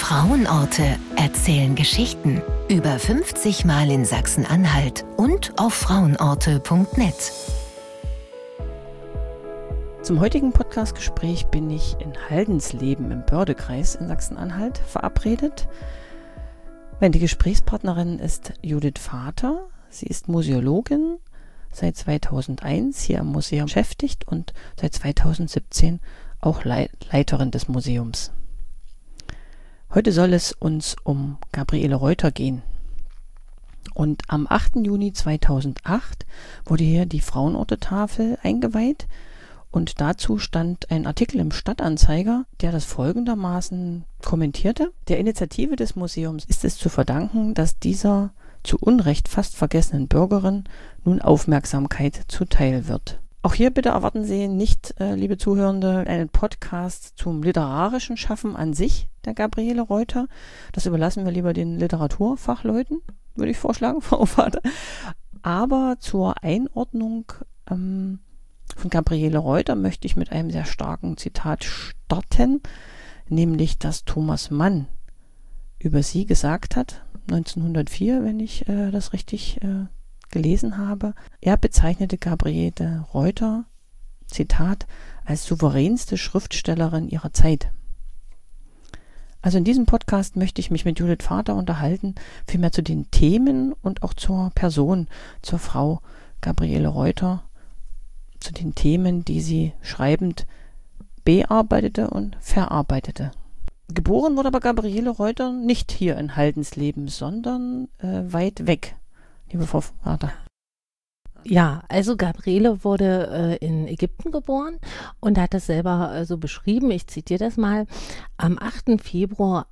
Frauenorte erzählen Geschichten. Über 50 Mal in Sachsen-Anhalt und auf frauenorte.net. Zum heutigen Podcastgespräch bin ich in Haldensleben im Bördekreis in Sachsen-Anhalt verabredet. Meine Gesprächspartnerin ist Judith Vater. Sie ist Museologin, seit 2001 hier am Museum beschäftigt und seit 2017 auch Leiterin des Museums. Heute soll es uns um Gabriele Reuter gehen. Und am 8. Juni 2008 wurde hier die Frauenorte-Tafel eingeweiht und dazu stand ein Artikel im Stadtanzeiger, der das folgendermaßen kommentierte: Der Initiative des Museums ist es zu verdanken, dass dieser zu Unrecht fast vergessenen Bürgerin nun Aufmerksamkeit zuteil wird. Auch hier bitte erwarten Sie nicht, liebe Zuhörende, einen Podcast zum literarischen Schaffen an sich der Gabriele Reuter. Das überlassen wir lieber den Literaturfachleuten, würde ich vorschlagen, Frau Vater. Aber zur Einordnung von Gabriele Reuter möchte ich mit einem sehr starken Zitat starten, nämlich dass Thomas Mann über sie gesagt hat, 1904, wenn ich das richtig gelesen habe. Er bezeichnete Gabriele Reuter, Zitat, als souveränste Schriftstellerin ihrer Zeit. Also in diesem Podcast möchte ich mich mit Judith Vater unterhalten, vielmehr zu den Themen und auch zur Person, zur Frau Gabriele Reuter, zu den Themen, die sie schreibend bearbeitete und verarbeitete. Geboren wurde aber Gabriele Reuter nicht hier in Haldensleben, sondern weit weg. Liebe Frau Vater. Ja, also Gabriele wurde in Ägypten geboren und hat das selber so beschrieben. Ich zitiere das mal. Am 8. Februar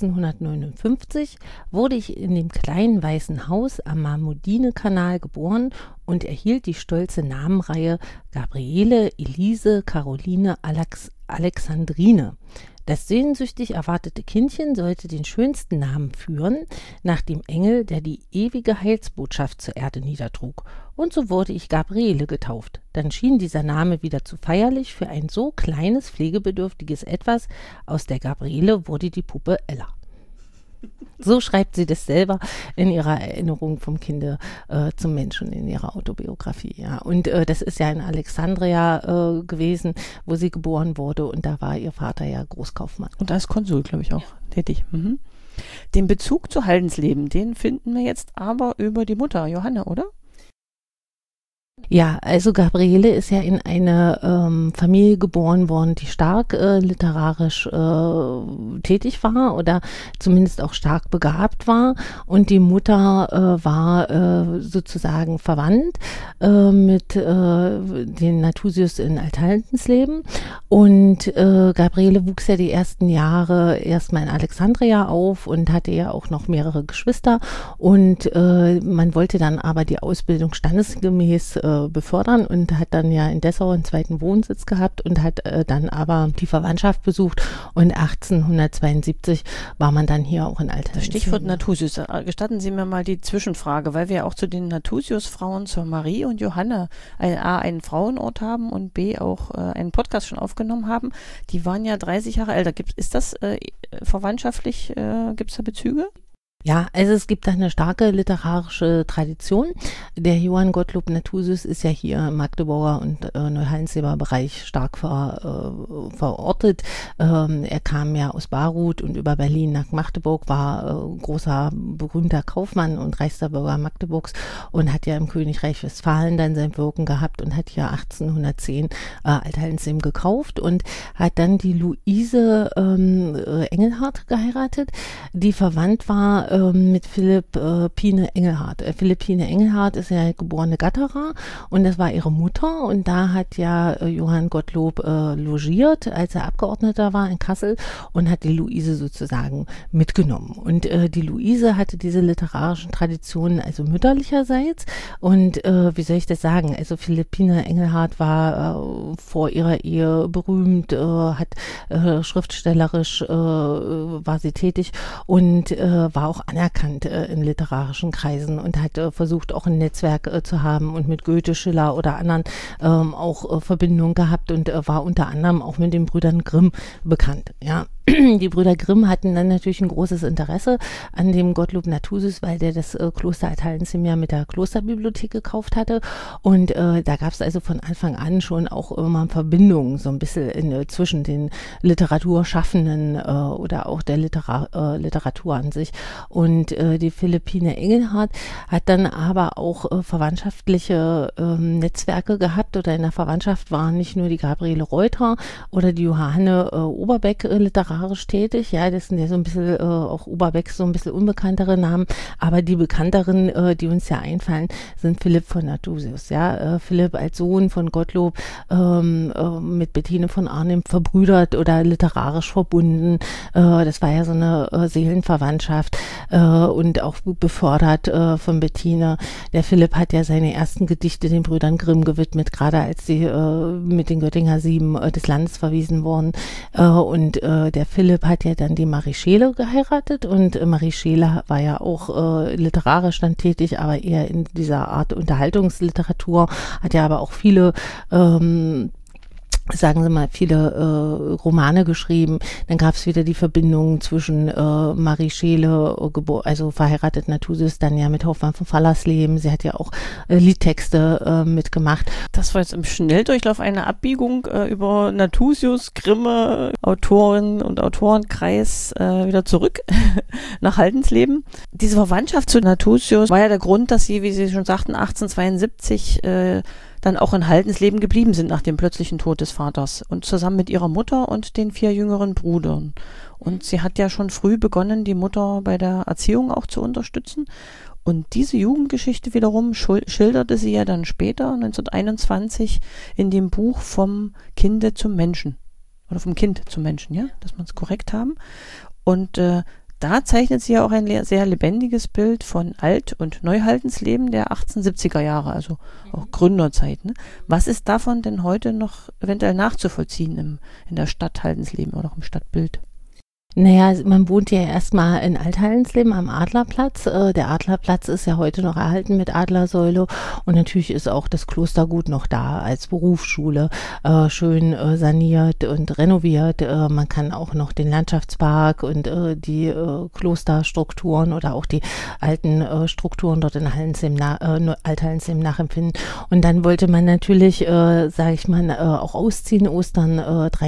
1859 wurde ich in dem kleinen weißen Haus am Marmudine-Kanal geboren und erhielt die stolze Namenreihe Gabriele Elise Caroline Alexandrine. Das sehnsüchtig erwartete Kindchen sollte den schönsten Namen führen, nach dem Engel, der die ewige Heilsbotschaft zur Erde niedertrug. Und so wurde ich Gabriele getauft. Dann schien dieser Name wieder zu feierlich für ein so kleines, pflegebedürftiges Etwas. Aus der Gabriele wurde die Puppe Ella. So schreibt sie das selber in ihrer Erinnerung vom Kinde zum Menschen in ihrer Autobiografie. Ja. Und das ist ja in Alexandria gewesen, wo sie geboren wurde. Und da war ihr Vater ja Großkaufmann. Und als Konsul, glaube ich, auch tätig. Mhm. Den Bezug zu Haldensleben, den finden wir jetzt aber über die Mutter, Johanna, oder? Ja, also Gabriele ist ja in eine Familie geboren worden, die stark literarisch tätig war oder zumindest auch stark begabt war. Und die Mutter war sozusagen verwandt mit den Nathusius in Althaldensleben. Und Gabriele wuchs ja die ersten Jahre erstmal in Alexandria auf und hatte ja auch noch mehrere Geschwister. Und man wollte dann aber die Ausbildung standesgemäß befördern und hat dann ja in Dessau einen zweiten Wohnsitz gehabt und hat dann aber die Verwandtschaft besucht und 1872 war man dann hier auch in Althaldensleben. Das Stichwort Nathusius. Gestatten Sie mir mal die Zwischenfrage, weil wir auch zu den Nathusius-Frauen, zur Marie und Johanna, A, einen Frauenort haben und B, auch einen Podcast schon aufgenommen haben. Die waren ja 30 Jahre älter. Ist das verwandtschaftlich, gibt es da Bezüge? Ja, also es gibt da eine starke literarische Tradition. Der Johann Gottlob Nathusius ist ja hier im Magdeburger und Neuhaldensleben Bereich stark verortet. Er kam ja aus Baruth und über Berlin nach Magdeburg, war großer, berühmter Kaufmann und reichster Bürger Magdeburgs und hat ja im Königreich Westfalen dann sein Wirken gehabt und hat ja 1810 Althaldensleben gekauft und hat dann die Luise Engelhardt geheiratet, die verwandt war mit Philippine Engelhardt. Philippine Engelhardt ist ja geborene Gatterer und das war ihre Mutter und da hat ja Johann Gottlob logiert, als er Abgeordneter war in Kassel und hat die Luise sozusagen mitgenommen. Und die Luise hatte diese literarischen Traditionen also mütterlicherseits und wie soll ich das sagen, also Philippine Engelhardt war vor ihrer Ehe berühmt, hat schriftstellerisch war sie tätig und war auch anerkannt in literarischen Kreisen und hat versucht, auch ein Netzwerk zu haben und mit Goethe, Schiller oder anderen auch Verbindungen gehabt und war unter anderem auch mit den Brüdern Grimm bekannt. Ja, die Brüder Grimm hatten dann natürlich ein großes Interesse an dem Gottlob Nathusius, weil der das Kloster Althaldensheim ja mit der Klosterbibliothek gekauft hatte. Und da gab es also von Anfang an schon auch immer Verbindungen so ein bisschen zwischen den Literaturschaffenden oder auch der Literatur an sich. Und die Philippine Engelhardt hat dann aber auch verwandtschaftliche Netzwerke gehabt, oder in der Verwandtschaft waren nicht nur die Gabriele Reuter oder die Johanne Oberbeck literarisch tätig, ja, das sind ja so ein bisschen auch Oberbecks so ein bisschen unbekanntere Namen, aber die bekannteren, die uns ja einfallen, sind Philipp von Nathusius, ja, Philipp als Sohn von Gottlob mit Bettine von Arnim verbrüdert oder literarisch verbunden, das war ja so eine Seelenverwandtschaft und auch befördert von Bettine. Der Philipp hat ja seine ersten Gedichte den Brüdern Grimm gewidmet, gerade als sie mit den Göttinger Sieben des Landes verwiesen wurden, und der Philipp hat ja dann die Marie Scheele geheiratet, und Marie Scheele war ja auch literarisch dann tätig, aber eher in dieser Art Unterhaltungsliteratur, hat ja aber auch viele sagen Sie mal, viele Romane geschrieben. Dann gab es wieder die Verbindung zwischen Marie Scheele, also verheiratet Nathusius, dann ja mit Hoffmann von Fallersleben. Sie hat ja auch Liedtexte mitgemacht. Das war jetzt im Schnelldurchlauf eine Abbiegung über Nathusius, Grimme, Autoren und Autorenkreis wieder zurück nach Haldensleben. Diese Verwandtschaft zu Nathusius war ja der Grund, dass sie, wie Sie schon sagten, 1872 dann auch in Haldensleben geblieben sind nach dem plötzlichen Tod des Vaters und zusammen mit ihrer Mutter und den 4 jüngeren Brüdern. Und sie hat ja schon früh begonnen, die Mutter bei der Erziehung auch zu unterstützen. Und diese Jugendgeschichte wiederum schilderte sie ja dann später, 1921, in dem Buch Vom Kinde zum Menschen. Oder vom Kind zum Menschen, ja, dass wir es korrekt haben. Und da zeichnet sie ja auch ein sehr lebendiges Bild von Alt- und Neuhaldensleben der 1870er Jahre, also auch Gründerzeit. Ne? Was ist davon denn heute noch eventuell nachzuvollziehen in der Stadt Haldensleben oder auch im Stadtbild? Naja, man wohnt ja erstmal in Alt-Haldensleben am Adlerplatz. Der Adlerplatz ist ja heute noch erhalten mit Adlersäule, und natürlich ist auch das Klostergut noch da als Berufsschule, schön saniert und renoviert. Man kann auch noch den Landschaftspark und die Klosterstrukturen oder auch die alten Strukturen dort in Alt-Haldensleben nachempfinden. Und dann wollte man natürlich, sage ich mal, auch ausziehen. Ostern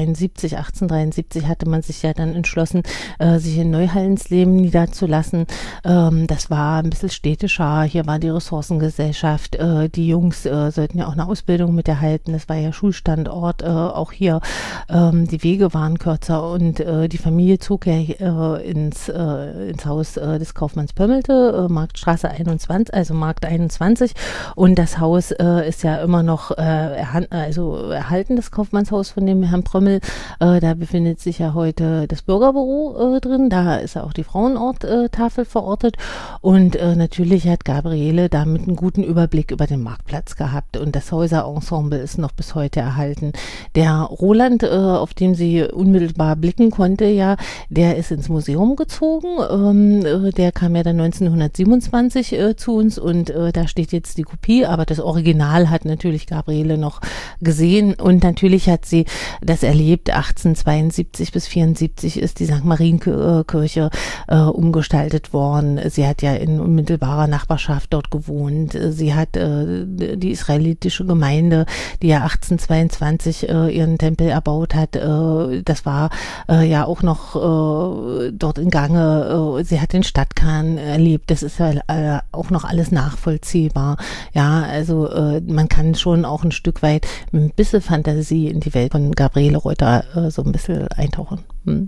1873 hatte man sich ja dann entschlossen, sich in Neuhaldensleben niederzulassen. Das war ein bisschen städtischer. Hier war die Ressourcengesellschaft. Die Jungs sollten ja auch eine Ausbildung mit erhalten. Das war ja Schulstandort auch hier. Die Wege waren kürzer, und die Familie zog ja ins Haus des Kaufmanns Pömmelte, Marktstraße 21, also Markt 21. Und das Haus ist ja immer noch erhalten, das Kaufmannshaus von dem Herrn Prömmel. Da befindet sich ja heute das Bürgerbüro drin, da ist ja auch die Frauenorttafel verortet, und natürlich hat Gabriele damit einen guten Überblick über den Marktplatz gehabt, und das Häuserensemble ist noch bis heute erhalten. Der Roland, auf dem sie unmittelbar blicken konnte, ja, der ist ins Museum gezogen, der kam ja dann 1927 zu uns, und da steht jetzt die Kopie, aber das Original hat natürlich Gabriele noch gesehen, und natürlich hat sie das erlebt. 1872 bis 1874 ist die St. Marienkirche umgestaltet worden. Sie hat ja in unmittelbarer Nachbarschaft dort gewohnt. Sie hat die israelitische Gemeinde, die ja 1822 ihren Tempel erbaut hat, das war ja auch noch dort in Gange. Sie hat den Stadtkern erlebt. Das ist ja auch noch alles nachvollziehbar. Ja, also man kann schon auch ein Stück weit mit ein bisschen Fantasie in die Welt von Gabriele Reuter so ein bisschen eintauchen.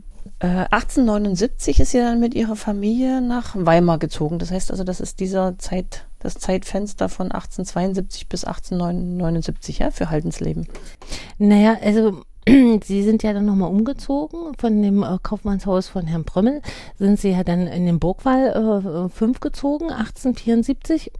1879 ist sie dann mit ihrer Familie nach Weimar gezogen. Das heißt also, das ist das Zeitfenster von 1872 bis 1879, ja, für Haldensleben. Naja, also sie sind ja dann nochmal umgezogen von dem Kaufmannshaus von Herrn Prömmel, sind sie ja dann in den Burgwall 5 gezogen, 1874.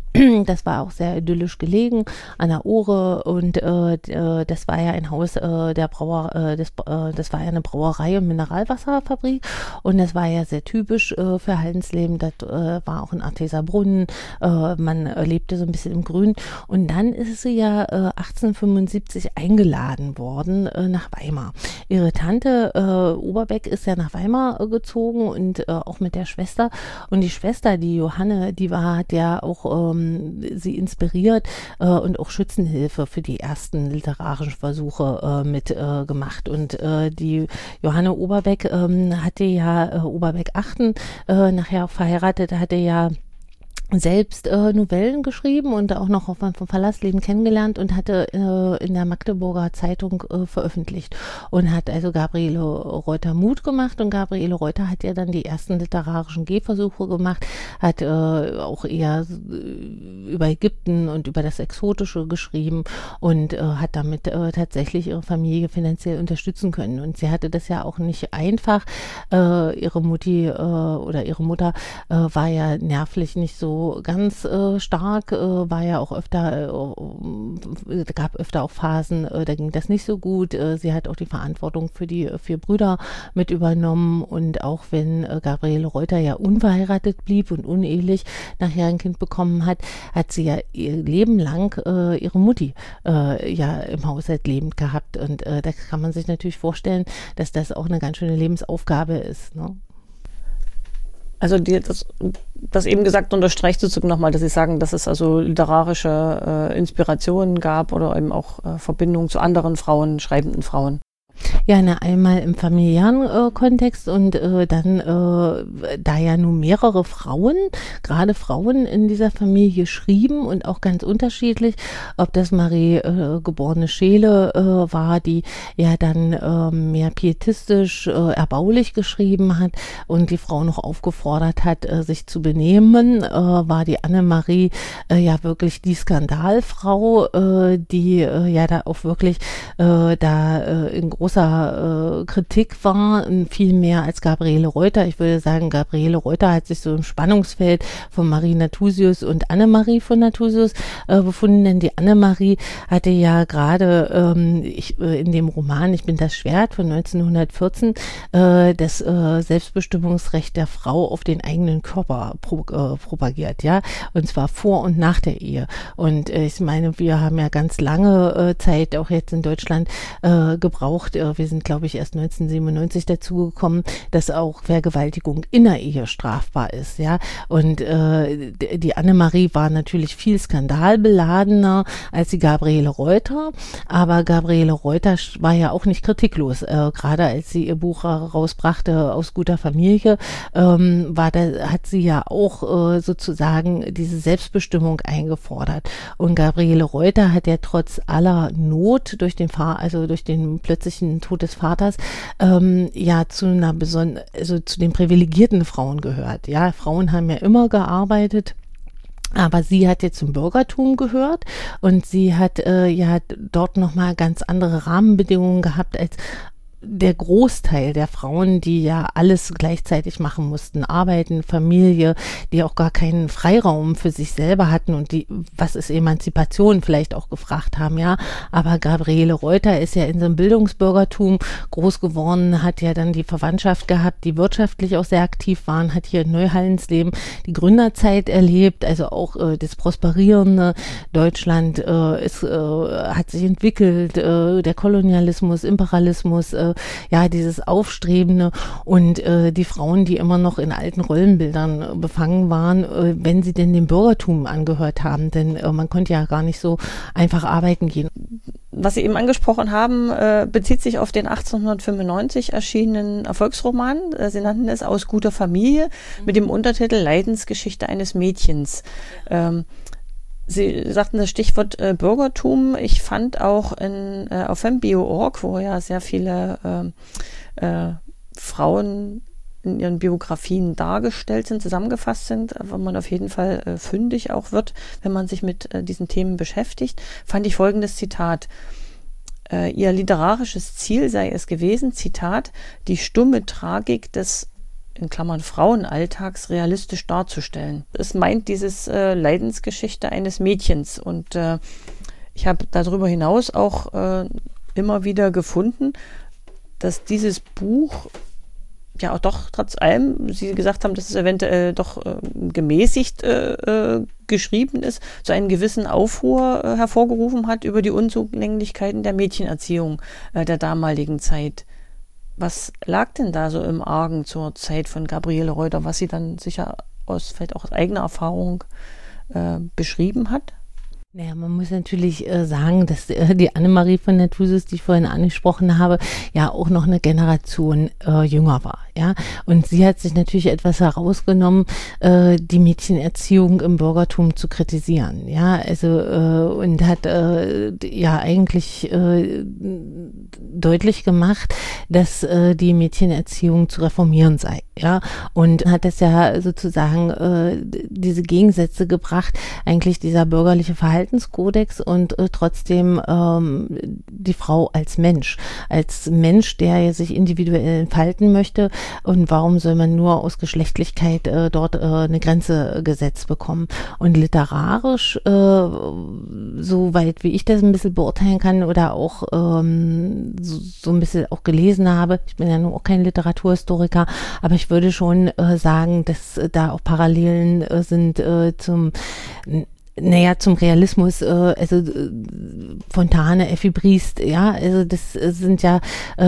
Das war auch sehr idyllisch gelegen an der Ohre und das war ja ein Haus das war ja eine Brauerei und Mineralwasserfabrik und das war ja sehr typisch für Haldensleben. Das war auch ein Arteser Brunnen, man lebte so ein bisschen im Grün und dann ist sie ja 1875 eingeladen worden nach Weimar. Ihre Tante Oberbeck ist ja nach Weimar gezogen und auch mit der Schwester und die Schwester, die Johanne, hat ja auch sie inspiriert und auch Schützenhilfe für die ersten literarischen Versuche gemacht. Und die Johanne Oberbeck hatte ja, Oberbeck-Achten, nachher auch verheiratet, hatte ja selbst Novellen geschrieben und auch noch vom Verlassleben kennengelernt und hatte in der Magdeburger Zeitung veröffentlicht und hat also Gabriele Reuter Mut gemacht und Gabriele Reuter hat ja dann die ersten literarischen Gehversuche gemacht, hat auch eher über Ägypten und über das Exotische geschrieben und hat damit tatsächlich ihre Familie finanziell unterstützen können und sie hatte das ja auch nicht einfach. Ihre Mutter war ja nervlich nicht so ganz stark, war ja auch öfter, gab öfter auch Phasen, da ging das nicht so gut. Sie hat auch die Verantwortung für die 4 Brüder mit übernommen und auch wenn Gabriele Reuter ja unverheiratet blieb und unehelich nachher ein Kind bekommen hat, hat sie ja ihr Leben lang ihre Mutti ja im Haushalt lebend gehabt und da kann man sich natürlich vorstellen, dass das auch eine ganz schöne Lebensaufgabe ist, ne? Also das eben gesagt unterstreicht sozusagen nochmal, dass Sie sagen, dass es also literarische Inspirationen gab oder eben auch Verbindungen zu anderen Frauen, schreibenden Frauen. Ja, einmal im familiären Kontext und dann, da ja nun mehrere Frauen, gerade Frauen in dieser Familie schrieben und auch ganz unterschiedlich, ob das Marie geborene Scheele war, die ja dann mehr pietistisch, erbaulich geschrieben hat und die Frau noch aufgefordert hat, sich zu benehmen, war die Annemarie ja wirklich die Skandalfrau, die ja da auch wirklich in großer Kritik war, viel mehr als Gabriele Reuter. Ich würde sagen, Gabriele Reuter hat sich so im Spannungsfeld von Marie Nathusius und Annemarie von Nathusius befunden, denn die Annemarie hatte ja gerade in dem Roman Ich bin das Schwert von 1914 das Selbstbestimmungsrecht der Frau auf den eigenen Körper propagiert, ja, und zwar vor und nach der Ehe. Und ich meine, wir haben ja ganz lange Zeit, auch jetzt in Deutschland, gebraucht. Wir sind, glaube ich, erst 1997 dazugekommen, dass auch Vergewaltigung in der Ehe strafbar ist, ja. Und die Annemarie war natürlich viel skandalbeladener als die Gabriele Reuter, aber Gabriele Reuter war ja auch nicht kritiklos. Gerade als sie ihr Buch rausbrachte Aus guter Familie, hat sie ja auch sozusagen diese Selbstbestimmung eingefordert. Und Gabriele Reuter hat ja trotz aller Not durch den plötzlichen Tod des Vaters ja zu den privilegierten Frauen gehört. Ja, Frauen haben ja immer gearbeitet. Aber sie hat jetzt zum Bürgertum gehört und sie hat ja dort nochmal ganz andere Rahmenbedingungen gehabt als der Großteil der Frauen, die ja alles gleichzeitig machen mussten, arbeiten, Familie, die auch gar keinen Freiraum für sich selber hatten und die, was ist Emanzipation, vielleicht auch gefragt haben, ja, aber Gabriele Reuter ist ja in so einem Bildungsbürgertum groß geworden, hat ja dann die Verwandtschaft gehabt, die wirtschaftlich auch sehr aktiv waren, hat hier in Neuhallensleben die Gründerzeit erlebt, also auch das prosperierende Deutschland hat sich entwickelt, der Kolonialismus, Imperialismus, ja, dieses Aufstrebende und die Frauen, die immer noch in alten Rollenbildern befangen waren, wenn sie denn dem Bürgertum angehört haben, denn man konnte ja gar nicht so einfach arbeiten gehen. Was Sie eben angesprochen haben, bezieht sich auf den 1895 erschienenen Erfolgsroman. Sie nannten es Aus guter Familie mit dem Untertitel Leidensgeschichte eines Mädchens. Sie sagten das Stichwort Bürgertum. Ich fand auch auf fembio.org, wo ja sehr viele Frauen in ihren Biografien dargestellt sind, zusammengefasst sind, wo man auf jeden Fall fündig auch wird, wenn man sich mit diesen Themen beschäftigt, fand ich folgendes Zitat. Ihr literarisches Ziel sei es gewesen, Zitat, die stumme Tragik des in Klammern Frauenalltags realistisch darzustellen. Es meint dieses Leidensgeschichte eines Mädchens und ich habe darüber hinaus auch immer wieder gefunden, dass dieses Buch ja auch doch trotz allem, Sie gesagt haben, dass es eventuell doch gemäßigt geschrieben ist, so einen gewissen Aufruhr hervorgerufen hat über die Unzulänglichkeiten der Mädchenerziehung der damaligen Zeit. Was lag denn da so im Argen zur Zeit von Gabriele Reuter, was sie dann sicher vielleicht auch aus eigener Erfahrung beschrieben hat? Naja, man muss natürlich sagen, dass die Annemarie von Nathusus, die ich vorhin angesprochen habe, ja auch noch eine Generation jünger war, ja. Und sie hat sich natürlich etwas herausgenommen, die Mädchenerziehung im Bürgertum zu kritisieren, ja. Also und hat ja eigentlich deutlich gemacht, dass die Mädchenerziehung zu reformieren sei, ja. Und hat das ja sozusagen diese Gegensätze gebracht, eigentlich dieser bürgerliche Verhaltenskodex und trotzdem die Frau als Mensch, der sich individuell entfalten möchte, und warum soll man nur aus Geschlechtlichkeit dort eine Grenze gesetzt bekommen. Und literarisch, soweit wie ich das ein bisschen beurteilen kann oder auch so ein bisschen auch gelesen habe, ich bin ja nur auch kein Literaturhistoriker, aber ich würde schon sagen, dass da auch Parallelen sind zum Realismus, also Fontane, Effi Briest, ja, also das sind ja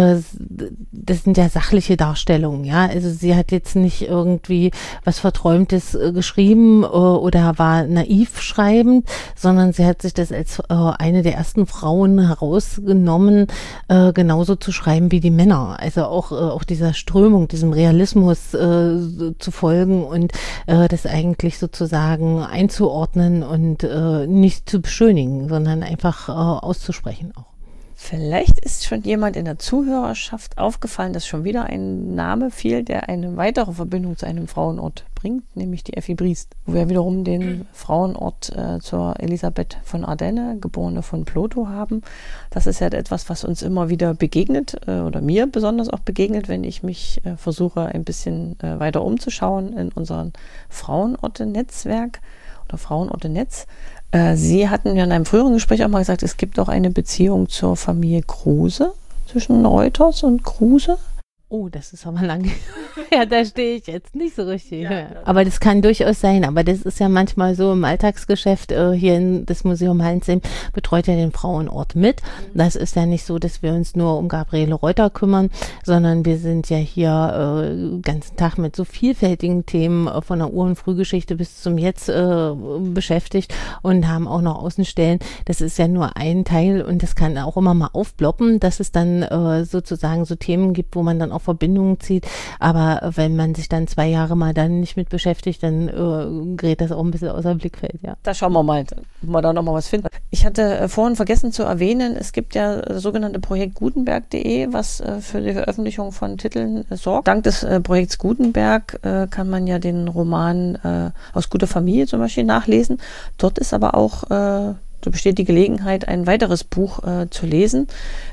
sachliche Darstellungen, ja, also sie hat jetzt nicht irgendwie was Verträumtes geschrieben oder war naiv schreibend, sondern sie hat sich das als eine der ersten Frauen herausgenommen, genauso zu schreiben wie die Männer, also auch dieser Strömung, diesem Realismus zu folgen und das eigentlich sozusagen einzuordnen und nicht zu beschönigen, sondern einfach auszusprechen auch. Vielleicht ist schon jemand in der Zuhörerschaft aufgefallen, dass schon wieder ein Name fiel, der eine weitere Verbindung zu einem Frauenort bringt, nämlich die Effi Briest, wo wir wiederum den Frauenort zur Elisabeth von Ardenne, geborene von Plotho, haben. Das ist ja etwas, was uns immer wieder begegnet oder mir besonders auch begegnet, wenn ich mich versuche, ein bisschen weiter umzuschauen in unserem Frauenorte-Netzwerk oder Frauenorte-Netz. Sie hatten ja in einem früheren Gespräch auch mal gesagt, es gibt auch eine Beziehung zur Familie Kruse, zwischen Reuters und Kruse. Oh, das ist aber lang. Ja, da stehe ich jetzt nicht so richtig. Ja. Aber das kann durchaus sein. Aber das ist ja manchmal so im Alltagsgeschäft. Hier in das Museum Hallensheim betreut ja den Frauenort mit. Das ist ja nicht so, dass wir uns nur um Gabriele Reuter kümmern, sondern wir sind ja hier den ganzen Tag mit so vielfältigen Themen von der Ur- und Frühgeschichte bis zum Jetzt beschäftigt und haben auch noch Außenstellen. Das ist ja nur ein Teil und das kann auch immer mal aufploppen, dass es dann sozusagen so Themen gibt, wo man dann auch Verbindungen zieht, aber wenn man sich dann 2 Jahre mal dann nicht mit beschäftigt, dann gerät das auch ein bisschen außer Blickfeld, ja. Da schauen wir mal, ob wir da nochmal was finden. Ich hatte vorhin vergessen zu erwähnen, es gibt ja das sogenannte Projekt Gutenberg.de, was für die Veröffentlichung von Titeln sorgt. Dank des Projekts Gutenberg kann man ja den Roman Aus guter Familie zum Beispiel nachlesen. Dort ist aber auch, so besteht die Gelegenheit, ein weiteres Buch zu lesen,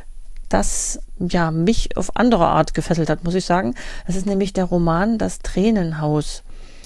das ja mich auf andere Art gefesselt hat, muss ich sagen. Das ist nämlich der Roman Das Tränenhaus.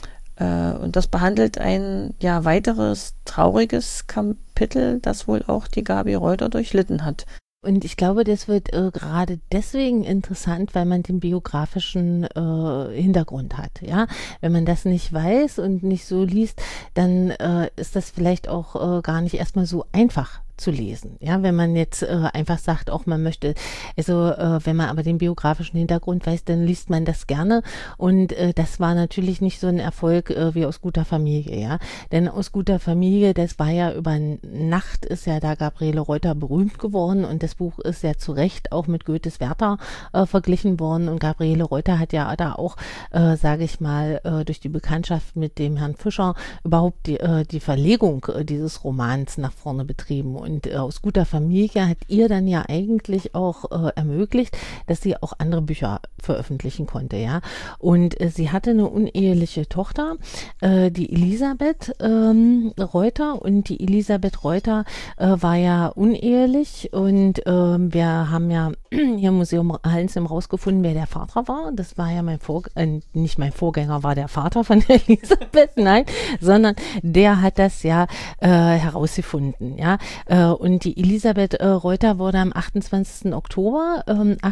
Und das behandelt ein weiteres trauriges Kapitel, das wohl auch die Gabi Reuter durchlitten hat. Und ich glaube, das wird gerade deswegen interessant, weil man den biografischen Hintergrund hat. Ja, wenn man das nicht weiß und nicht so liest, dann ist das vielleicht auch gar nicht erstmal so einfach zu lesen. Ja, wenn man jetzt einfach sagt, auch man möchte, also wenn man aber den biografischen Hintergrund weiß, dann liest man das gerne und das war natürlich nicht so ein Erfolg wie Aus guter Familie, ja, denn Aus guter Familie, das war ja über Nacht, ist ja da Gabriele Reuter berühmt geworden und das Buch ist ja zu Recht auch mit Goethes Werther verglichen worden und Gabriele Reuter hat ja da auch, sage ich mal, durch die Bekanntschaft mit dem Herrn Fischer überhaupt die Verlegung dieses Romans nach vorne betrieben. Und Aus guter Familie hat ihr dann ja eigentlich auch ermöglicht, dass sie auch andere Bücher veröffentlichen konnte, ja. Und sie hatte eine uneheliche Tochter, die Elisabeth Reuter. Und die Elisabeth Reuter war ja unehelich und wir haben ja hier im Museum Hallensheim rausgefunden, wer der Vater war. Das war ja nicht mein Vorgänger, war der Vater von Elisabeth, nein, sondern der hat das ja herausgefunden, ja. Und die Elisabeth Reuter wurde am 28. Oktober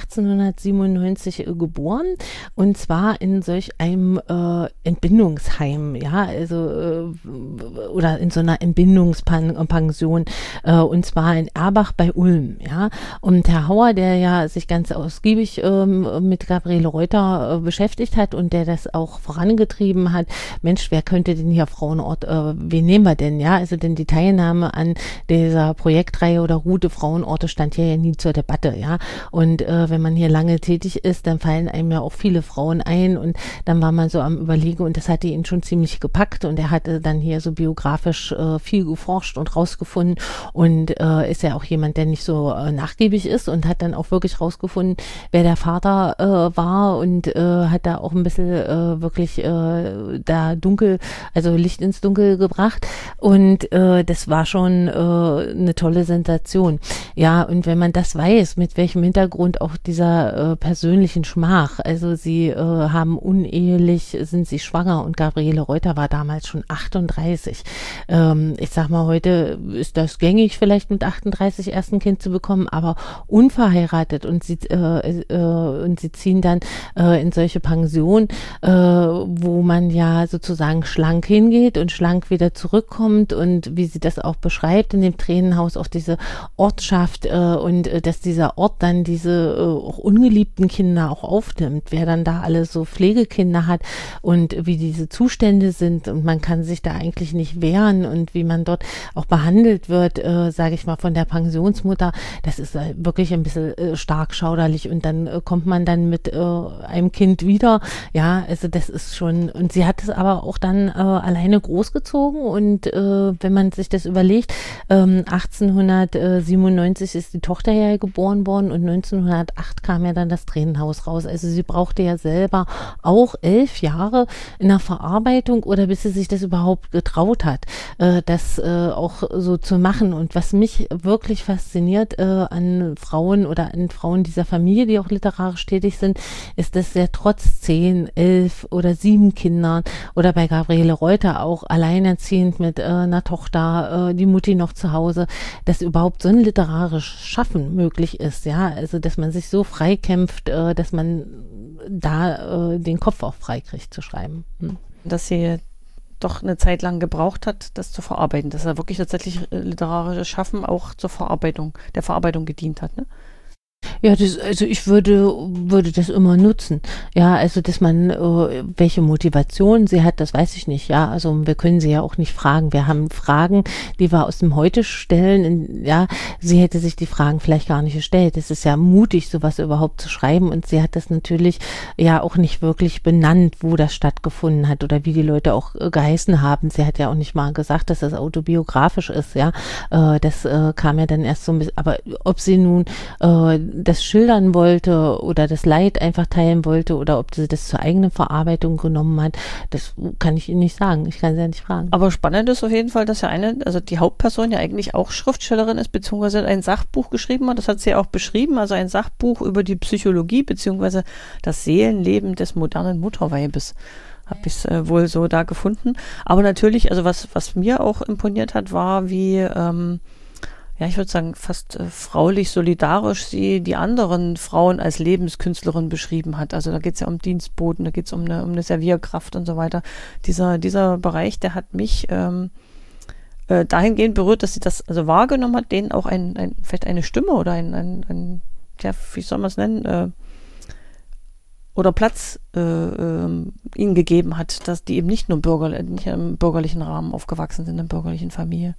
1897 geboren, und zwar in solch einem Entbindungsheim, ja, also oder in so einer Entbindungspension, und zwar in Erbach bei Ulm, ja. Und Herr Hauer, der ja sich ganz ausgiebig mit Gabriele Reuter beschäftigt hat und der das auch vorangetrieben hat, Mensch, wer könnte denn hier Frauenort, wen nehmen wir denn, ja? Also denn die Teilnahme an dieser Projektreihe oder Route Frauenorte stand hier ja nie zur Debatte, ja. Und wenn man hier lange tätig ist, dann fallen einem ja auch viele Frauen ein, und dann war man so am Überlegen, und das hatte ihn schon ziemlich gepackt, und er hatte dann hier so biografisch viel geforscht und rausgefunden, und ist ja auch jemand, der nicht so nachgiebig ist, und hat dann auch wirklich rausgefunden, wer der Vater war, und hat da auch ein bisschen wirklich da also Licht ins Dunkel gebracht, und das war schon eine tolle Sensation. Ja, und wenn man das weiß, mit welchem Hintergrund auch dieser persönlichen Schmach, also sie sind sie schwanger, und Gabriele Reuter war damals schon 38. Ich sag mal, heute ist das gängig, vielleicht mit 38 erst ein Kind zu bekommen, aber unverheiratet, und sie ziehen dann in solche Pensionen, wo man ja sozusagen schlank hingeht und schlank wieder zurückkommt, und wie sie das auch beschreibt in dem Tränenhaus, auch diese Ortschaft, und dass dieser Ort dann diese auch ungeliebten Kinder auch aufnimmt, wer dann da alles so Pflegekinder hat und wie diese Zustände sind, und man kann sich da eigentlich nicht wehren, und wie man dort auch behandelt wird, sage ich mal, von der Pensionsmutter, das ist wirklich ein bisschen stark schauderlich, und dann kommt man dann mit einem Kind wieder, ja, also das ist schon, und sie hat es aber auch dann alleine großgezogen, und wenn man sich das überlegt, 1897 ist die Tochter ja geboren worden, und 1908 kam ja dann das Tränenhaus raus, also sie brauchte ja selber auch 11 Jahre in der Verarbeitung, oder bis sie sich das überhaupt getraut hat, das auch so zu machen. Und was mich wirklich fasziniert an Frauen oder an Frauen dieser Familie, die auch literarisch tätig sind, ist, dass ja trotz 10, 11 oder 7 Kindern oder bei Gabriele Reuter auch alleinerziehend mit einer Tochter, die Mutti noch zu Hause, dass überhaupt so ein literarisches Schaffen möglich ist, ja, also dass man sich so frei kämpft, dass man da den Kopf auch frei kriegt zu schreiben. Dass sie doch eine Zeit lang gebraucht hat, das zu verarbeiten, dass er wirklich tatsächlich literarisches Schaffen auch der Verarbeitung gedient hat, ne? Ja, also ich würde das immer nutzen. Ja, also dass man, welche Motivation sie hat, das weiß ich nicht. Ja, also wir können sie ja auch nicht fragen. Wir haben Fragen, die wir aus dem Heute stellen. Ja, sie hätte sich die Fragen vielleicht gar nicht gestellt. Es ist ja mutig, sowas überhaupt zu schreiben, und sie hat das natürlich ja auch nicht wirklich benannt, wo das stattgefunden hat oder wie die Leute auch geheißen haben. Sie hat ja auch nicht mal gesagt, dass das autobiografisch ist. Ja, das kam ja dann erst so ein bisschen. Aber ob sie nun das schildern wollte oder das Leid einfach teilen wollte oder ob sie das zur eigenen Verarbeitung genommen hat, das kann ich Ihnen nicht sagen. Ich kann sie ja nicht fragen. Aber spannend ist auf jeden Fall, dass ja die Hauptperson ja eigentlich auch Schriftstellerin ist, beziehungsweise ein Sachbuch geschrieben hat. Das hat sie ja auch beschrieben, also ein Sachbuch über die Psychologie, beziehungsweise das Seelenleben des modernen Mutterweibes. Habe ich es wohl so da gefunden. Aber natürlich, also was mir auch imponiert hat, war, wie ja, ich würde sagen, fast fraulich solidarisch sie die anderen Frauen als Lebenskünstlerin beschrieben hat. Also da geht es ja um Dienstboten, da geht es um eine Servierkraft und so weiter. Dieser Bereich, der hat mich dahingehend berührt, dass sie das also wahrgenommen hat, denen auch vielleicht eine Stimme oder ein ja, wie soll man es nennen, oder Platz ihnen gegeben hat, dass die eben nicht nur nicht im bürgerlichen Rahmen aufgewachsen sind, in der bürgerlichen Familie.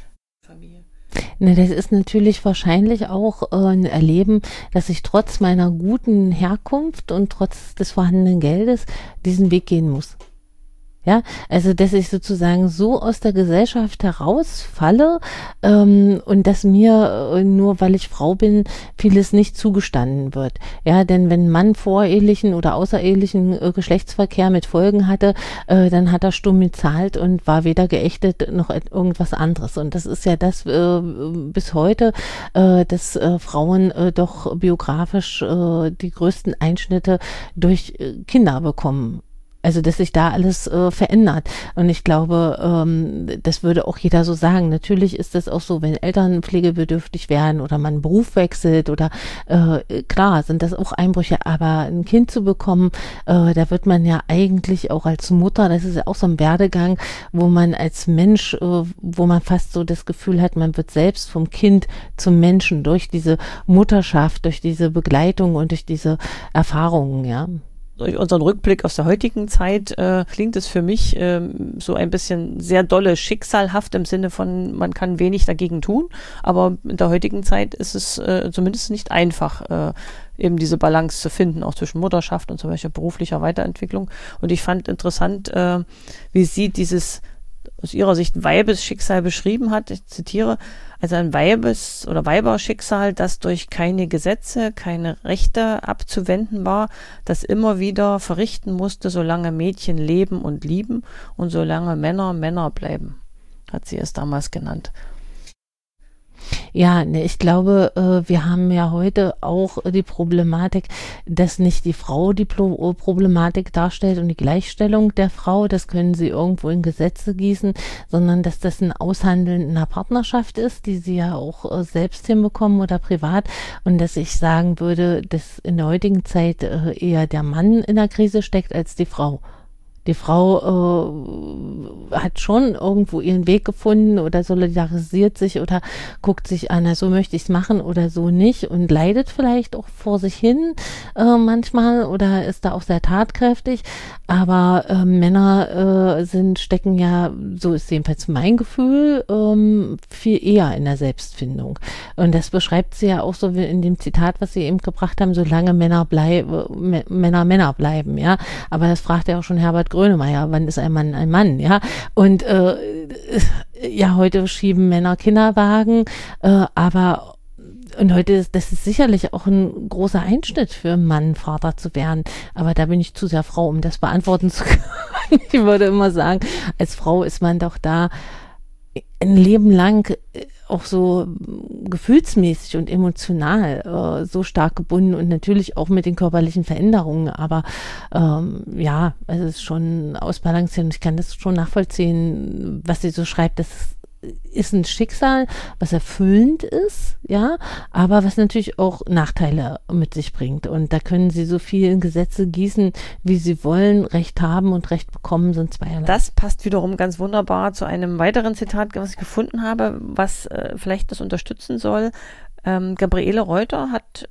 Na, das ist natürlich wahrscheinlich auch ein Erleben, dass ich trotz meiner guten Herkunft und trotz des vorhandenen Geldes diesen Weg gehen muss. Ja, also dass ich sozusagen so aus der Gesellschaft herausfalle und dass mir nur weil ich Frau bin, vieles nicht zugestanden wird. Ja, denn wenn ein Mann vorehelichen oder außerehelichen Geschlechtsverkehr mit Folgen hatte, dann hat er stumm gezahlt und war weder geächtet noch irgendwas anderes. Und das ist ja das bis heute, dass Frauen doch biografisch die größten Einschnitte durch Kinder bekommen. Also, dass sich da alles verändert. Und ich glaube, das würde auch jeder so sagen. Natürlich ist das auch so, wenn Eltern pflegebedürftig werden oder man einen Beruf wechselt oder klar, sind das auch Einbrüche. Aber ein Kind zu bekommen, da wird man ja eigentlich auch als Mutter, das ist ja auch so ein Werdegang, wo man als Mensch, wo man fast so das Gefühl hat, man wird selbst vom Kind zum Menschen durch diese Mutterschaft, durch diese Begleitung und durch diese Erfahrungen, ja. Durch unseren Rückblick aus der heutigen Zeit klingt es für mich so ein bisschen sehr dolle schicksalhaft im Sinne von, man kann wenig dagegen tun, aber in der heutigen Zeit ist es zumindest nicht einfach, eben diese Balance zu finden, auch zwischen Mutterschaft und zum Beispiel beruflicher Weiterentwicklung. Und ich fand interessant, wie sie dieses aus ihrer Sicht Weibesschicksal beschrieben hat. Ich zitiere, also ein Weibes- oder Weiberschicksal, das durch keine Gesetze, keine Rechte abzuwenden war, das immer wieder verrichten musste, solange Mädchen leben und lieben und solange Männer Männer bleiben, hat sie es damals genannt. Ja, ne, ich glaube, wir haben ja heute auch die Problematik, dass nicht die Frau die Problematik darstellt und die Gleichstellung der Frau, das können sie irgendwo in Gesetze gießen, sondern dass das ein Aushandeln in einer Partnerschaft ist, die sie ja auch selbst hinbekommen oder privat, und dass ich sagen würde, dass in der heutigen Zeit eher der Mann in der Krise steckt als die Frau. Die Frau hat schon irgendwo ihren Weg gefunden oder solidarisiert sich oder guckt sich an, so möchte ich es machen oder so nicht, und leidet vielleicht auch vor sich hin manchmal oder ist da auch sehr tatkräftig. Aber Männer stecken ja, so ist jedenfalls mein Gefühl, viel eher in der Selbstfindung. Und das beschreibt sie ja auch so wie in dem Zitat, was Sie eben gebracht haben, solange Männer bleiben, ja. Aber das fragt ja auch schon Herbert Grönemeyer, wann ist ein Mann, ja. Und ja, heute schieben Männer Kinderwagen, und heute das ist sicherlich auch ein großer Einschnitt für einen Mann, Vater zu werden. Aber da bin ich zu sehr Frau, um das beantworten zu können. Ich würde immer sagen, als Frau ist man doch da ein Leben lang auch so gefühlsmäßig und emotional so stark gebunden und natürlich auch mit den körperlichen Veränderungen, aber ja, es ist schon ausbalanciert und ich kann das schon nachvollziehen, was sie so schreibt. Das ist ein Schicksal, was erfüllend ist, ja, aber was natürlich auch Nachteile mit sich bringt. Und da können sie so viel in Gesetze gießen, wie sie wollen. Recht haben und Recht bekommen sind zweierlei. Das passt wiederum ganz wunderbar zu einem weiteren Zitat, was ich gefunden habe, was vielleicht das unterstützen soll. Gabriele Reuter hat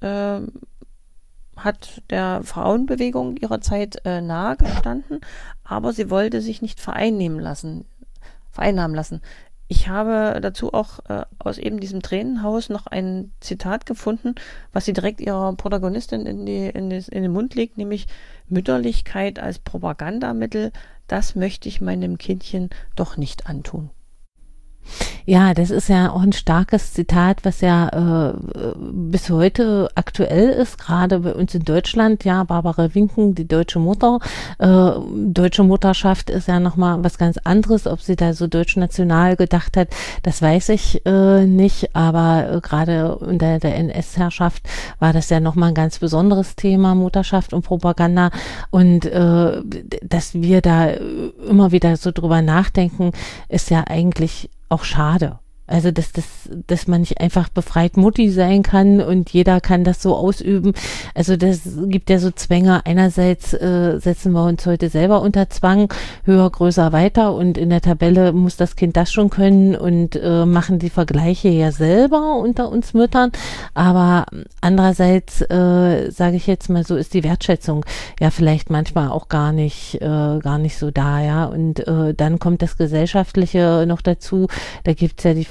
der Frauenbewegung ihrer Zeit nahe gestanden, aber sie wollte sich nicht vereinnahmen lassen. Ich habe dazu auch aus eben diesem Tränenhaus noch ein Zitat gefunden, was sie direkt ihrer Protagonistin in den Mund legt, nämlich: Mütterlichkeit als Propagandamittel, das möchte ich meinem Kindchen doch nicht antun. Ja, das ist ja auch ein starkes Zitat, was ja bis heute aktuell ist, gerade bei uns in Deutschland. Ja, Barbara Winken, die deutsche Mutter. Deutsche Mutterschaft ist ja nochmal was ganz anderes. Ob sie da so deutsch-national gedacht hat, das weiß ich nicht. Aber gerade unter der NS-Herrschaft war das ja nochmal ein ganz besonderes Thema, Mutterschaft und Propaganda. Und dass wir da immer wieder so drüber nachdenken, ist ja eigentlich auch schade. Also, dass man nicht einfach befreit Mutti sein kann und jeder kann das so ausüben. Also, das gibt ja so Zwänge. Einerseits setzen wir uns heute selber unter Zwang, höher, größer, weiter, und in der Tabelle muss das Kind das schon können und machen die Vergleiche ja selber unter uns Müttern. Aber andererseits, sage ich jetzt mal so, ist die Wertschätzung ja vielleicht manchmal auch gar nicht so da, ja. Und dann kommt das Gesellschaftliche noch dazu. Da gibt's ja die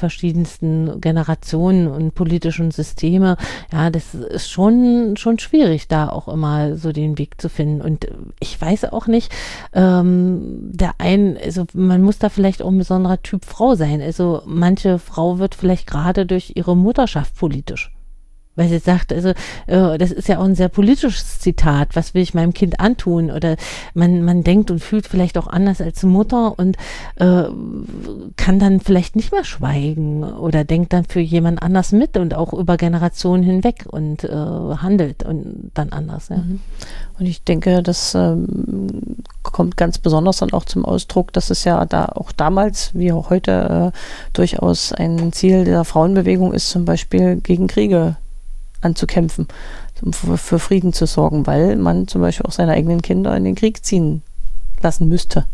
verschiedensten Generationen und politischen Systeme. Ja, das ist schon schwierig, da auch immer so den Weg zu finden. Und ich weiß auch nicht, also man muss da vielleicht auch ein besonderer Typ Frau sein. Also manche Frau wird vielleicht gerade durch ihre Mutterschaft politisch. Weil sie sagt, also das ist ja auch ein sehr politisches Zitat, was will ich meinem Kind antun? Oder man denkt und fühlt vielleicht auch anders als Mutter und kann dann vielleicht nicht mehr schweigen oder denkt dann für jemand anders mit und auch über Generationen hinweg und handelt und dann anders. Ja. Und ich denke, das kommt ganz besonders dann auch zum Ausdruck, dass es ja da auch damals wie auch heute durchaus ein Ziel der Frauenbewegung ist, zum Beispiel gegen Kriege anzukämpfen, um für Frieden zu sorgen, weil man zum Beispiel auch seine eigenen Kinder in den Krieg ziehen lassen müsste.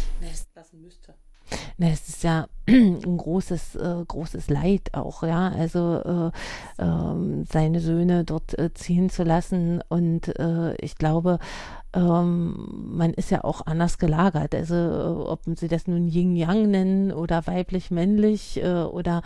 Es ist ja ein großes Leid auch, ja, also seine Söhne dort ziehen zu lassen und ich glaube, man ist ja auch anders gelagert, also ob sie das nun Yin-Yang nennen oder weiblich-männlich oder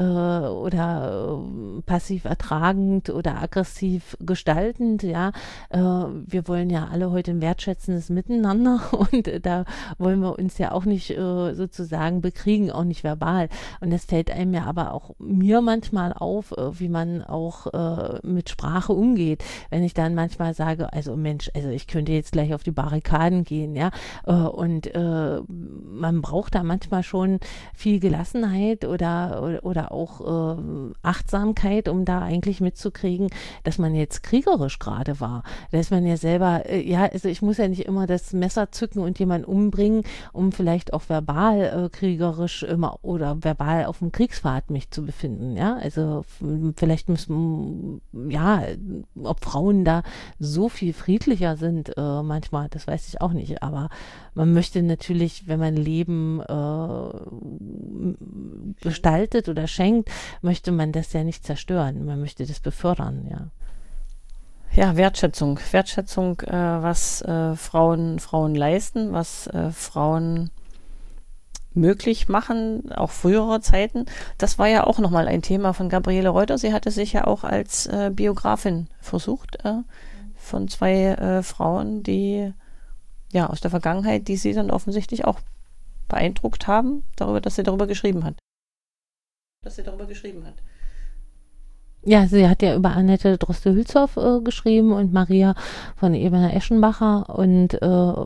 passiv ertragend oder aggressiv gestaltend, ja, wir wollen ja alle heute ein wertschätzendes Miteinander und da wollen wir uns ja auch nicht sozusagen bekriegen, auch nicht verbal. Und das fällt einem ja aber auch mir manchmal auf, wie man auch mit Sprache umgeht. Wenn ich dann manchmal sage, also Mensch, also ich könnte jetzt gleich auf die Barrikaden gehen, ja. Und man braucht da manchmal schon viel Gelassenheit oder auch Achtsamkeit, um da eigentlich mitzukriegen, dass man jetzt kriegerisch gerade war. Da ist man ja selber, also ich muss ja nicht immer das Messer zücken und jemanden umbringen, um vielleicht auch verbal kriegerisch immer oder verbal auf dem Kriegspfad mich zu befinden, ja, also vielleicht müssen, ja, ob Frauen da so viel friedlicher sind manchmal, das weiß ich auch nicht, aber man möchte natürlich, wenn man Leben gestaltet oder schenkt, möchte man das ja nicht zerstören, man möchte das befördern, ja. Ja, Wertschätzung, was Frauen leisten, was Frauen möglich machen, auch frühere Zeiten. Das war ja auch nochmal ein Thema von Gabriele Reuter. Sie hatte sich ja auch als Biografin versucht, von zwei Frauen, die ja aus der Vergangenheit, die sie dann offensichtlich auch beeindruckt haben, dass sie darüber geschrieben hat. Ja, sie hat ja über Annette Droste-Hülshoff geschrieben und Maria von Ebener-Eschenbacher und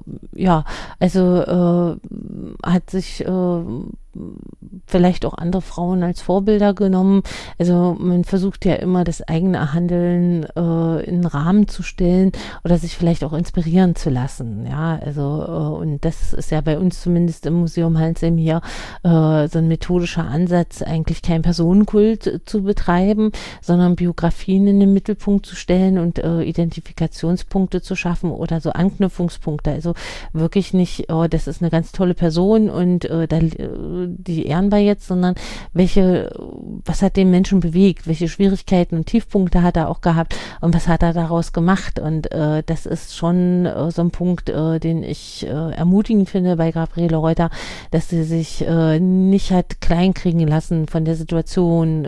hat sich vielleicht auch andere Frauen als Vorbilder genommen. Also man versucht ja immer, das eigene Handeln in einen Rahmen zu stellen oder sich vielleicht auch inspirieren zu lassen. Ja, also und das ist ja bei uns zumindest im Museum Hallensheim hier so ein methodischer Ansatz, eigentlich keinen Personenkult zu betreiben, sondern Biografien in den Mittelpunkt zu stellen und Identifikationspunkte zu schaffen oder so Anknüpfungspunkte. Also wirklich nicht, das ist eine ganz tolle Person und die ehren wir jetzt, sondern was hat den Menschen bewegt, welche Schwierigkeiten und Tiefpunkte hat er auch gehabt und was hat er daraus gemacht und das ist schon so ein Punkt, den ich ermutigend finde bei Gabriele Reuter, dass sie sich nicht hat kleinkriegen lassen von der Situation,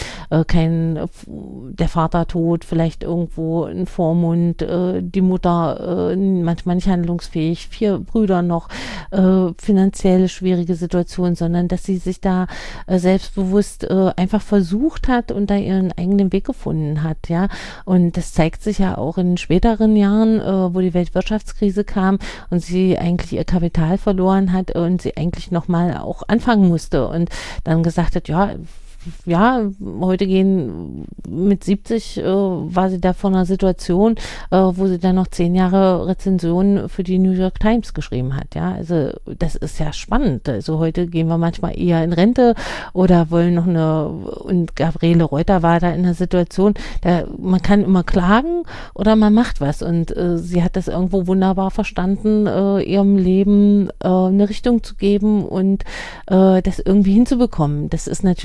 der Vater tot, vielleicht irgendwo ein Vormund, die Mutter manchmal nicht handlungsfähig, 4 Brüder noch, finanziell schwierige Situation, sondern dass sie sich da selbstbewusst einfach versucht hat und da ihren eigenen Weg gefunden hat, ja. Und das zeigt sich ja auch in den späteren Jahren, wo die Weltwirtschaftskrise kam und sie eigentlich ihr Kapital verloren hat und sie eigentlich nochmal auch anfangen musste und dann gesagt hat, heute mit 70 war sie da vor einer Situation, wo sie dann noch 10 Jahre Rezensionen für die New York Times geschrieben hat, ja, also das ist ja spannend, also heute gehen wir manchmal eher in Rente oder wollen und Gabriele Reuter war da in einer Situation, man kann immer klagen oder man macht was und sie hat das irgendwo wunderbar verstanden, ihrem Leben eine Richtung zu geben und das irgendwie hinzubekommen. Das ist natürlich auch viel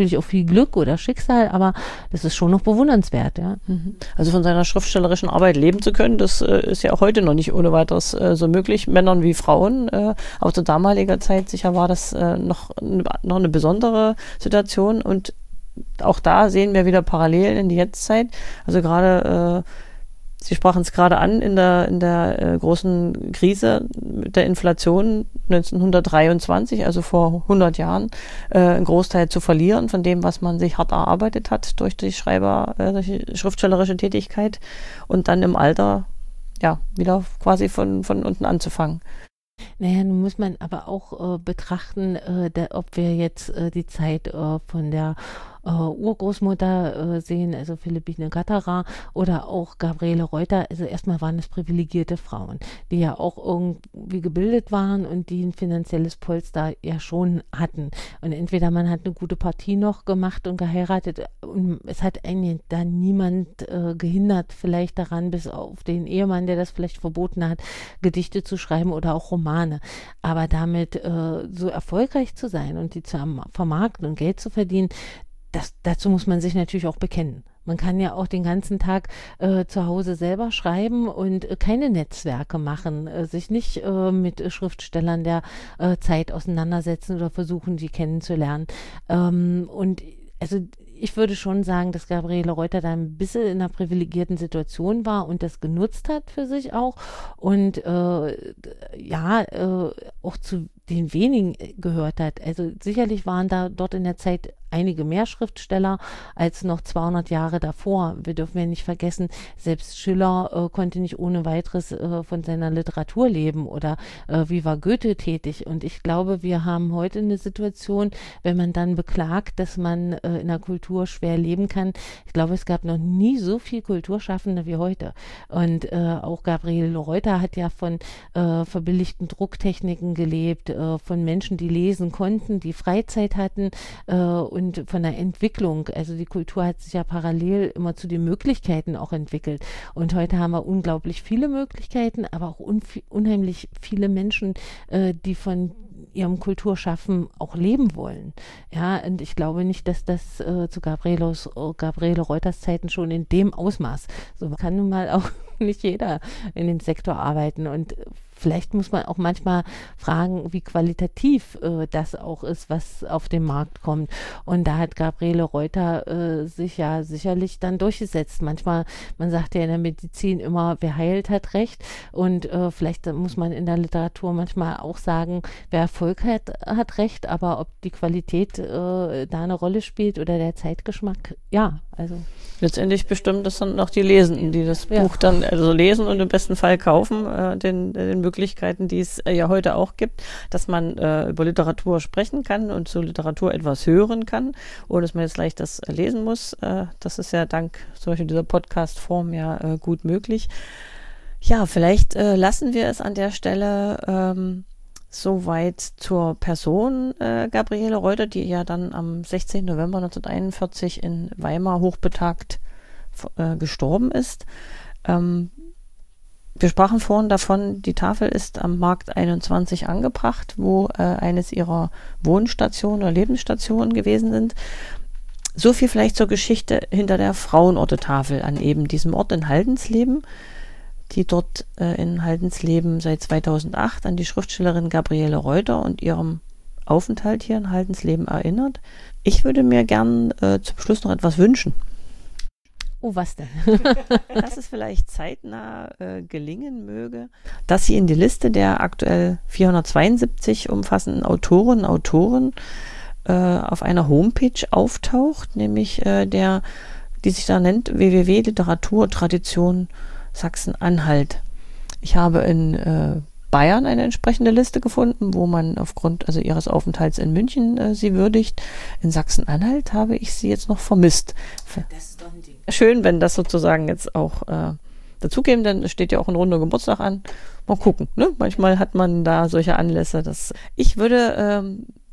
Glück oder Schicksal, aber das ist schon noch bewundernswert, ja. Also von seiner schriftstellerischen Arbeit leben zu können, das ist ja auch heute noch nicht ohne weiteres so möglich, Männern wie Frauen. Auch zu damaliger Zeit sicher war das noch eine besondere Situation, und auch da sehen wir wieder Parallelen in die Jetztzeit. Also gerade Sie sprachen es gerade an, in der großen Krise mit der Inflation 1923, also vor 100 Jahren, einen Großteil zu verlieren von dem, was man sich hart erarbeitet hat durch die schriftstellerische Tätigkeit, und dann im Alter ja wieder quasi von unten anzufangen. Naja, nun muss man aber auch betrachten, ob wir jetzt die Zeit von der Urgroßmutter sehen, also Philippine Gatterer, oder auch Gabriele Reuter. Also erstmal waren es privilegierte Frauen, die ja auch irgendwie gebildet waren und die ein finanzielles Polster ja schon hatten. Und entweder man hat eine gute Partie noch gemacht und geheiratet, und es hat eigentlich da niemand gehindert, vielleicht daran, bis auf den Ehemann, der das vielleicht verboten hat, Gedichte zu schreiben oder auch Romane. Aber damit so erfolgreich zu sein und die zu vermarkten und Geld zu verdienen, dazu muss man sich natürlich auch bekennen. Man kann ja auch den ganzen Tag zu Hause selber schreiben und keine Netzwerke machen, sich nicht mit Schriftstellern der Zeit auseinandersetzen oder versuchen, die kennenzulernen. Und also ich würde schon sagen, dass Gabriele Reuter da ein bisschen in einer privilegierten Situation war und das genutzt hat für sich auch, und auch zu den wenigen gehört hat. Also sicherlich waren da dort in der Zeit einige mehr Schriftsteller als noch 200 Jahre davor. Wir dürfen ja nicht vergessen, selbst Schiller konnte nicht ohne weiteres von seiner Literatur leben, oder wie war Goethe tätig. Und ich glaube, wir haben heute eine Situation, wenn man dann beklagt, dass man in der Kultur schwer leben kann. Ich glaube, es gab noch nie so viel Kulturschaffende wie heute. Und auch Gabriele Reuter hat ja von verbilligten Drucktechniken gelebt, von Menschen, die lesen konnten, die Freizeit hatten, und von der Entwicklung. Also die Kultur hat sich ja parallel immer zu den Möglichkeiten auch entwickelt. Und heute haben wir unglaublich viele Möglichkeiten, aber auch unheimlich viele Menschen, die von ihrem Kulturschaffen auch leben wollen. Ja, und ich glaube nicht, dass das zu Gabriele Reuters Zeiten schon in dem Ausmaß, so kann nun mal auch nicht jeder in dem Sektor arbeiten, und vielleicht muss man auch manchmal fragen, wie qualitativ das auch ist, was auf den Markt kommt. Und da hat Gabriele Reuter sich ja sicherlich dann durchgesetzt. Manchmal, man sagt ja in der Medizin immer, wer heilt, hat Recht. Und vielleicht muss man in der Literatur manchmal auch sagen, wer Erfolg hat Recht. Aber ob die Qualität da eine Rolle spielt oder der Zeitgeschmack, ja, also. Letztendlich bestimmt das dann noch die Lesenden, die das Buch dann also lesen und im besten Fall kaufen, den Möglichkeiten, die es ja heute auch gibt, dass man über Literatur sprechen kann und zur Literatur etwas hören kann, ohne dass man jetzt gleich das lesen muss. Das ist ja dank zum Beispiel dieser Podcast-Form ja gut möglich. Ja, vielleicht lassen wir es an der Stelle soweit zur Person Gabriele Reuter, die ja dann am 16. November 1941 in Weimar hochbetagt gestorben ist. Wir sprachen vorhin davon, die Tafel ist am Markt 21 angebracht, wo eines ihrer Wohnstationen oder Lebensstationen gewesen sind. So viel vielleicht zur Geschichte hinter der Frauenorte-Tafel an eben diesem Ort in Haldensleben, die dort in Haldensleben seit 2008 an die Schriftstellerin Gabriele Reuter und ihrem Aufenthalt hier in Haldensleben erinnert. Ich würde mir gern zum Schluss noch etwas wünschen. Oh, was denn? Dass es vielleicht zeitnah gelingen möge, dass sie in die Liste der aktuell 472 umfassenden Autorinnen und Autoren auf einer Homepage auftaucht, nämlich die sich da nennt www.Literaturtradition Sachsen-Anhalt. Ich habe in Bayern eine entsprechende Liste gefunden, wo man aufgrund ihres Aufenthalts in München sie würdigt. In Sachsen-Anhalt habe ich sie jetzt noch vermisst. Das ist doch ein Ding. Schön, wenn das sozusagen jetzt auch dazugeben, denn es steht ja auch ein runder Geburtstag an. Mal gucken, ne? Manchmal hat man da solche Anlässe. Ich würde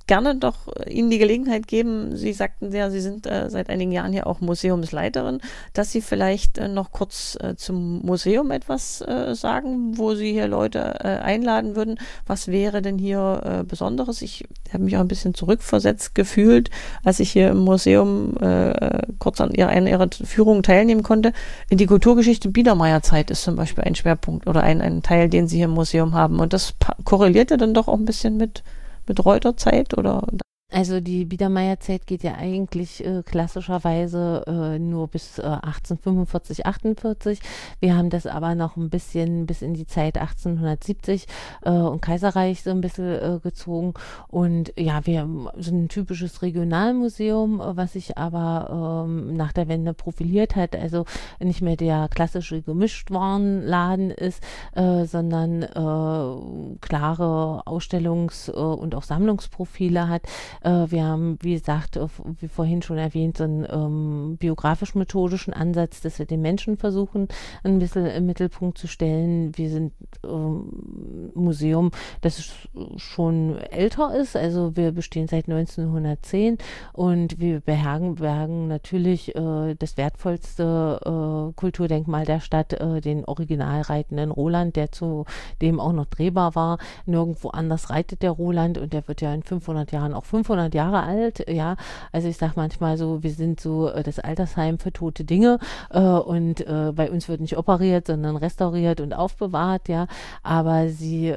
gerne doch Ihnen die Gelegenheit geben, Sie sagten ja, Sie sind seit einigen Jahren hier auch Museumsleiterin, dass Sie vielleicht noch kurz zum Museum etwas sagen, wo Sie hier Leute einladen würden. Was wäre denn hier Besonderes? Ich habe mich auch ein bisschen zurückversetzt gefühlt, als ich hier im Museum kurz an einer Ihrer Führungen teilnehmen konnte. In die Kulturgeschichte Biedermeierzeit ist zum Beispiel ein Schwerpunkt oder ein Teil, den Sie hier im Museum haben. Und das korreliert ja dann doch auch ein bisschen mit Reuterzeit oder? Also die Biedermeierzeit geht ja eigentlich klassischerweise nur bis 1845, 48. Wir haben das aber noch ein bisschen bis in die Zeit 1870 und Kaiserreich so ein bisschen gezogen. Und ja, wir sind ein typisches Regionalmuseum, was sich aber nach der Wende profiliert hat. Also nicht mehr der klassische Gemischtwarenladen ist, sondern klare Ausstellungs- und auch Sammlungsprofile hat. Wir haben, wie gesagt, wie vorhin schon erwähnt, so einen biografisch-methodischen Ansatz, dass wir den Menschen versuchen, ein bisschen im Mittelpunkt zu stellen. Wir sind Museum, das schon älter ist, also wir bestehen seit 1910 und wir beherbergen natürlich das wertvollste Kulturdenkmal der Stadt, den original reitenden Roland, der zudem auch noch drehbar war. Nirgendwo anders reitet der Roland und der wird ja in 500 Jahren auch 500 Jahre alt, ja, also ich sage manchmal so, wir sind so das Altersheim für tote Dinge und bei uns wird nicht operiert, sondern restauriert und aufbewahrt, ja, aber sie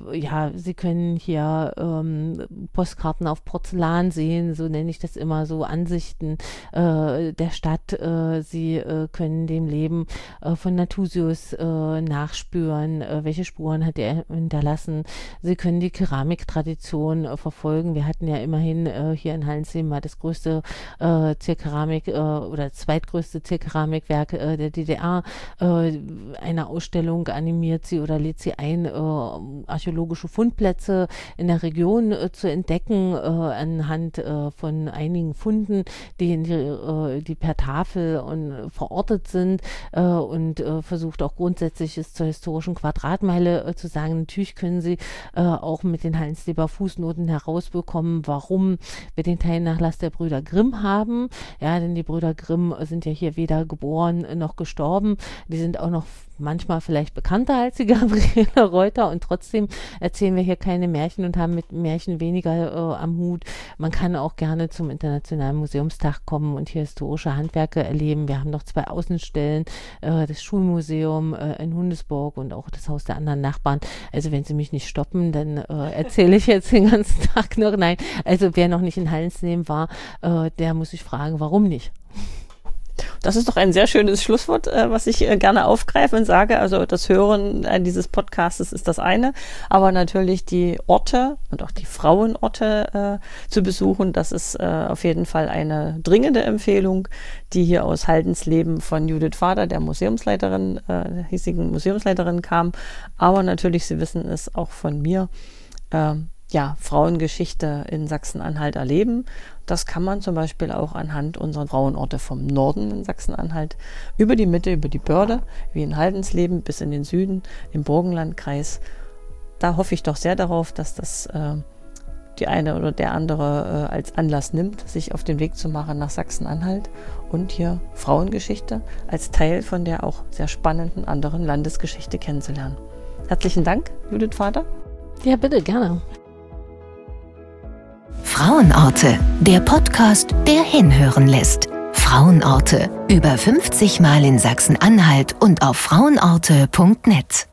können hier Postkarten auf Porzellan sehen, so nenne ich das immer, so Ansichten der Stadt, sie können dem Leben von Nathusius nachspüren, welche Spuren hat er hinterlassen, sie können die Keramiktradition verfolgen, wir hatten ja immerhin hier in Hallensleben mal das größte Zierkeramik oder zweitgrößte Zierkeramikwerk der DDR. Eine Ausstellung animiert sie oder lädt sie ein, archäologische Fundplätze in der Region zu entdecken, anhand von einigen Funden, die per Tafel verortet sind und versucht auch Grundsätzliches zur historischen Quadratmeile zu sagen. Natürlich können sie auch mit den Hallensleber Fußnoten herausbekommen, warum wir den Teilnachlass der Brüder Grimm haben. Ja, denn die Brüder Grimm sind ja hier weder geboren noch gestorben. Die sind auch noch manchmal vielleicht bekannter als die Gabriele Reuter und trotzdem erzählen wir hier keine Märchen und haben mit Märchen weniger am Hut. Man kann auch gerne zum Internationalen Museumstag kommen und hier historische Handwerke erleben. Wir haben noch 2 Außenstellen, das Schulmuseum in Hundesburg und auch das Haus der anderen Nachbarn. Also wenn Sie mich nicht stoppen, dann erzähle ich jetzt den ganzen Tag noch. Nein, also wer noch nicht in Hallensleben war, der muss sich fragen, warum nicht? Das ist doch ein sehr schönes Schlusswort, was ich gerne aufgreife und sage. Also das Hören dieses Podcasts ist das eine, aber natürlich die Orte und auch die Frauenorte zu besuchen, das ist auf jeden Fall eine dringende Empfehlung, die hier aus Haldensleben von Judith Vater, der Museumsleiterin, der hiesigen Museumsleiterin kam. Aber natürlich, Sie wissen es auch von mir, Frauengeschichte in Sachsen-Anhalt erleben. Das kann man zum Beispiel auch anhand unserer Frauenorte vom Norden in Sachsen-Anhalt über die Mitte, über die Börde, wie in Haldensleben bis in den Süden, im Burgenlandkreis. Da hoffe ich doch sehr darauf, dass das die eine oder der andere als Anlass nimmt, sich auf den Weg zu machen nach Sachsen-Anhalt und hier Frauengeschichte als Teil von der auch sehr spannenden anderen Landesgeschichte kennenzulernen. Herzlichen Dank, Judith Vater. Ja, bitte, gerne. Frauenorte, der Podcast, der hinhören lässt. Frauenorte, über 50 Mal in Sachsen-Anhalt und auf frauenorte.net.